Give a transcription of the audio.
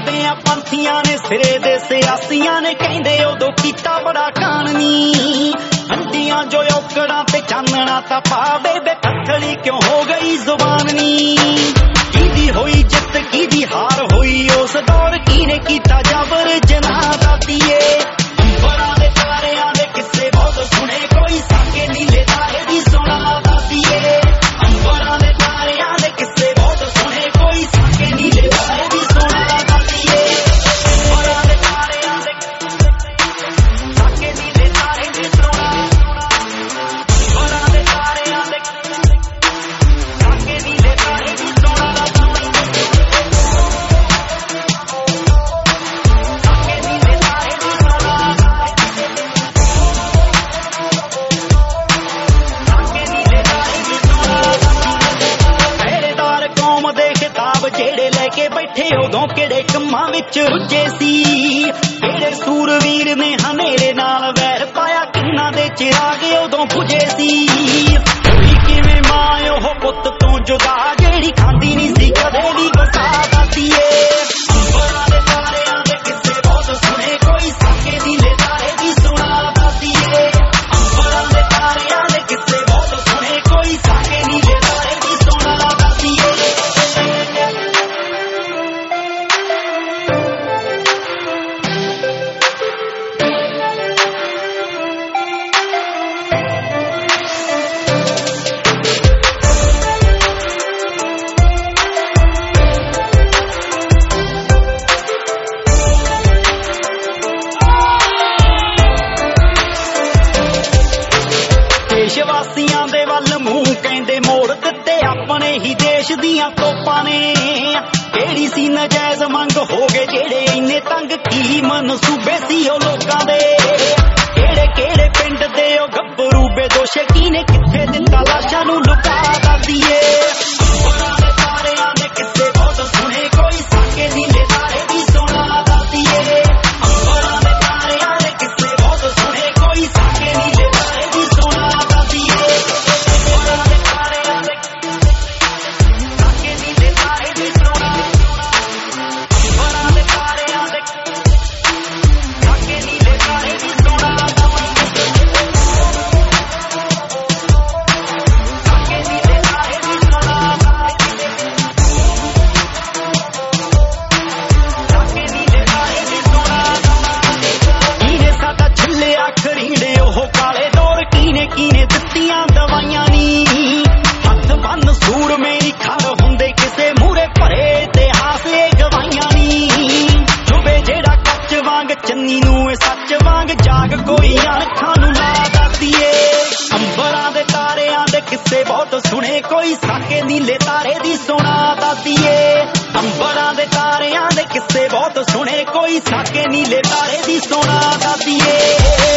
ਆ ਪੰਥੀਆਂ ਨੇ ਸਿਰੇ ਦੇ ਸਿਆਸੀਆਂ ਨੇ ਕਹਿੰਦੇ ਉਦੋਂ ਕੀਤਾ ਬੜਾ ਕਾਣਨੀ ਹੰਡੀਆਂ ਜੋ ਔਕੜਾਂ ਤੇ ਚਾਨਣਾ ਤਾਂ ਪਾਵੇ ਬੇਪੱਥਲੀ ਕਿਉਂ ਹੋ ਗਈ ਜ਼ੁਬਾਨ ਨੀ ਕਿਹਦੀ ਹੋਈ ਜਿੱਤ ਕਿਹਦੀ ਹਾਰ ਹੋਈ ਉਸ ਦੌਰ ਕਿਹਨੇ ਕੀਤਾ ਜਬਰ ਜਨਾ ਦਾ ਦੀਏ ਅੰਬਰਾਂ ਦੇ ਤਾਰਿਆਂ ਦੇ ਕਿੱਸੇ ਬਹੁਤ ਸੁਣੇ ਕੋਈ ਸਾਕੇ ਨੀਲੇ ਤਾਰੇ ਦੀ ਸੁਣਾ ਦਾ ਦੀਏ ਅੰਬਰਾਂ ਦੇ ਤਾਰਿਆਂ ਦੇ ਕਿੱਸੇ ਬਹੁਤ ਸੁਣੇ ਕੋਈ ਸਾਕੇ ਨੀਲੇ ਤਾਰੇ ਦੀ ਸੁਣਾ ਦਾ ਦੀਏ ਅੰਬਰਾਂ ਦੇ ਤਾਰਿਆਂ ਦੇ ਸਾਕੇ ਨੀਲੇ ਤਾਰੇ ਦੀ ਸੁਣਾ ਅੰਬਰਾਂ ਦੇ ਤਾਰਿਆਂ ਦੇ ਸਾਕੇ ਨੀਲੇ ਤਾਰੇ ਦੀ ਸੁਣਾ ਜਿਹੜੇ ਲੈ ਕੇ ਬੈਠੇ ਉਦੋਂ ਕਿਹੜੇ ਕੰਮਾਂ ਵਿੱਚ ਰੁੱਝੇ ਸੀ ਕਿਹੜੇ ਸੂਰਵੀਰ ਨੇ ਹਨੇਰੇ ਨਾਲ ਵੈਰ ਪਾਇਆ ਕਿੰਨਾ ਦੇ ਚਿਰਾਗ ਉਦੋਂ ਬੁਝੇ ਸੀ ਹੋਈ ਕਿਵੇਂ ਮਾਂ ਉਹ ਪੁੱਤ ਤੋਂ ਜੁਦਾ ਜਿਹੜੀ ਖਾਂਦੀ ਨਹੀਂ ਸੀ ਕਦੇ ਵੀ ਵਸਾ ਦਾਤੀਏ ਅੰਬਰਾਂ ਦੇ ਤਾਰਿਆਂ ਦੇ ਕਿੱਸੇ ਬਹੁਤ ਸੁਣੇ ਕੋਈ ਸਾਕੇ ਨੀਲੇ ਤਾਰੇ ਦੀ ਸੁਣਾ ਦਾਤੀਏ ਅੰਬਰਾਂ ਦੇ ਤਾਰਿਆਂ ਦੇ ਕਿੱਸੇ ਬਹੁਤ ਸੁਣੇ ਕੋਈ ਸਾਕੇ ਨੀਲੇ ਤਾਰੇ ਦੀ ਸੁਣਾ ਦਾਤੀਏ ਦੇਸ਼ਵਾਸੀਆਂ ਦੇ ਵੱਲ ਮੂੰਹ ਕਹਿੰਦੇ ਮੋੜ ਦਿੱਤੇ ਆਪਣੇ ਹੀ ਦੇਸ਼ ਦੀਆਂ ਤੋਪਾਂ ਨੇ ਕਿਹੜੀ ਸੀ ਨਜਾਇਜ਼ ਮੰਗ ਹੋ ਗਏ ਜਿਹੜੇ ਇੰਨੇ ਤੰਗ ਕੀ ਮਨਸੂਬੇ ਸੀ ਉਹ ਲੋਕਾਂ ਦੇ ਕਿਹੜੇ ਕਿਹੜੇ ਪਿੰਡ ਦੇ ਉਹ ਗੱਭਰੂ ਬੇਦੋਸ਼ੇ ਕਿਹਨੇ ਕਿੱਥੇ ਦਿੱਤਾ ਲਾਸ਼ਾਂ ਨੂੰ ਲੁਕਾ ਦਾਤੀਏ ਅੰਬਰਾਂ ਦੇ ਤਾਰਿਆਂ ਦੇ ਕਿੱਸੇ ਬਹੁਤ ਸੁਣੇ ਕੋਈ ਸਾਕੇ ਨੀਲੇ ਤਾਰੇ ਦੀ ਸੁਣਾ ਦਾਤੀਏ ਅੰਬਰਾਂ ਦੇ ਤਾਰਿਆਂ ਦੇ ਕਿੱਸੇ ਬਹੁਤ ਸੁਣੇ ਕੋਈ ਸਾਕੇ ਨੀਲੇ ਤਾਰੇ ਦੀ ਸੁਣਾ ਦਾਤੀਏ ਅੰਬਰਾਂ ਦੇ ਤਾਰਿਆਂ ਦੇ ਸਾਕੇ ਨੀਲੇ ਤਾਰੇ ਦੀ ਸੁਣਾ ਅੰਬਰਾਂ ਦੇ ਤਾਰਿਆਂ ਦੇ ਸਾਕੇ ਨੀਲੇ ਤਾਰੇ ਦੀ ਸੁਣਾ ਸਾਕੇ ਨੀਲੇ ਤਾਰੇ ਦੀ ਸੁਣਾ ਸਾਕੇ ਨੀਲੇ ਤਾਰੇ ਦੀ ਸੁਣਾ ਕਿਹਨੇ ਸਾਡਾ ਛਿੱਲਿਆ ਖਰੀੜੇ ਉਹ ਕਾਲੇ ਦੌਰ ਕਿਹਨੇ ਦਿੱਤੀਆਂ ਦਵਾਈਆਂ ਨੀ ਹੱਥ ਬੰਨ ਸੂਰ ਮੇਰੀ ਖੜ ਹੁੰਦੇ ਕਿਸੇ ਮੂਰੇ ਭਰੇ ਇਤਿਹਾਸ ਇਹ ਗਵਾਈਆਂ ਨੀ ਚੁਬੇ ਜਿਹੜਾ ਕੱਚ ਵਾਂਗ ਚੰਨੀ ਨੂੰ ਇਹ ਸੱਚ ਵਾਂਗ ਜਾਗ ਕੋਈ ਅੱਖਾਂ ਨੂੰ ਲਾ ਦਾਤੀਏ ਅੰਬਰਾਂ ਦੇ ਤਾਰਿਆਂ ਦੇ ਕਿੱਸੇ ਬਹੁਤ ਸੁਣੇ ਕੋਈ ਸਾਕੇ ਨੀਲੇ ਤਾਰੇ ਦੀ ਸੁਣਾ ਦਾਤੀਏ ਅੰਬਰਾਂ ਦੇ ਤਾਰਿਆਂ ਦੇ ਕਿੱਸੇ ਬਹੁਤ ਸੁਣੇ ਕੋਈ ਸਾਕੇ ਨੀਲੇ ਤਾਰੇ ਦੀ ਸੁਣਾ ਦਾਤੀਏ